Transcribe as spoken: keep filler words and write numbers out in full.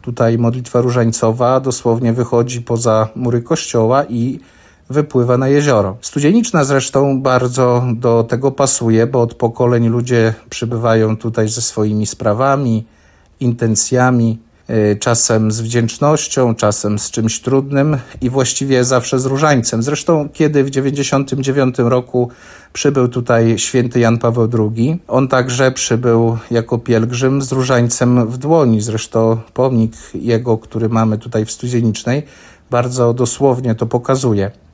tutaj modlitwa różańcowa dosłownie wychodzi poza mury kościoła i wypływa na jezioro. Studzieniczna zresztą bardzo do tego pasuje, bo od pokoleń ludzie przybywają tutaj ze swoimi sprawami, intencjami, czasem z wdzięcznością, czasem z czymś trudnym i właściwie zawsze z różańcem. Zresztą kiedy w dziewięćdziesiątym dziewiątym roku przybył tutaj święty Jan Paweł drugi, on także przybył jako pielgrzym z różańcem w dłoni. Zresztą pomnik jego, który mamy tutaj w Studzienicznej, bardzo dosłownie to pokazuje.